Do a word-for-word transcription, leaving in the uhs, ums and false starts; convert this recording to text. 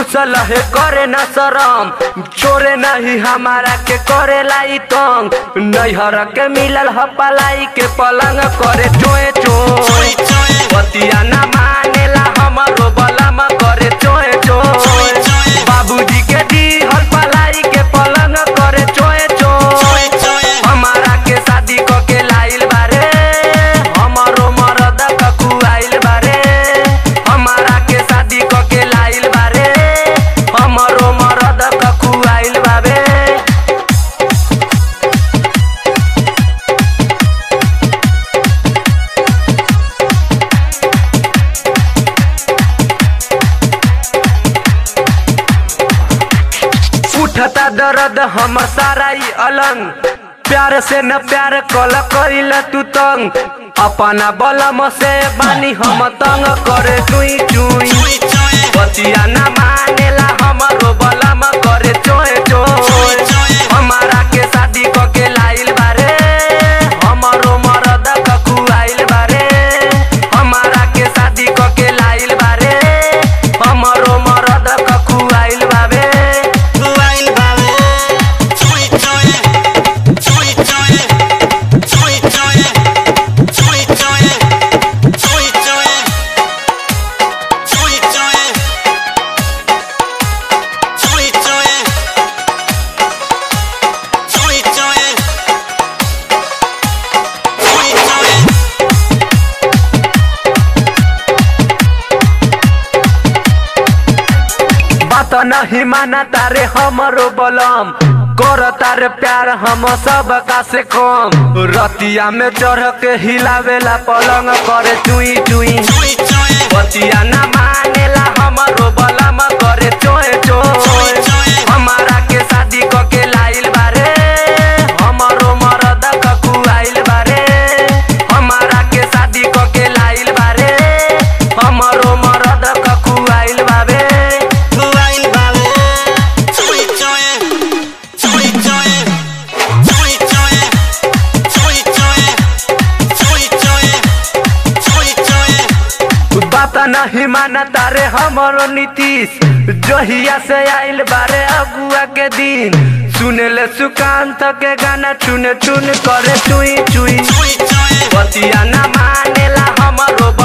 घुसल है करे न शरम, छोरे नहीं हमारा के करे लाई तंग, नैहर के मिलल ह पलाई के पलंग करे चोए चोए, बतिया न मानेला हमरो बलम करे चोए चोए, बाबूजी के दी हर पलाई के पलंग करे चोए चोए, हमारा के शादी क के लाइल बारे हमरो मरद ककुआइल बारे, हमारा के शादी क के लाइल बारे हमरो मरद ककुआइल बाबे। उठता दर्द हम सारा ही अलंग, प्यार से न प्यार कल कइल तू तंग, अपना बलम से बानी हम तंग करे चुई चुई, बतिया न मानेला हमरो बलम करे चोए चोए, हमारा के शादी क के लाइल बारे हमरो मरद ककुआइल बारे, हमारा के शादी क के लाइल बारे हमरो मरद ककुआइल बाबे। बात नहीं माना तारे हमरो बलम, कर तारे प्यार हम सब का से कम, रतिया में चढ़ के हिलावेला पलंग करे चुई चुई, बतिया न मानेला हमरो बलम करे चोए चोए, हमारा के शादी क के लाइल बारे हमरो मरद ककुआइल बारे, हमारा के शादी क के लाइल बारे हमरो मरद ककुआइल बाबे। बात नहीं माना तारे हमरो नीतीश, जहिया से आइल बारे अगुआ के दिन, सुनेले सुकांत के गाना चुन चुन करे चुई चुई, बतिया न मानेला हमरो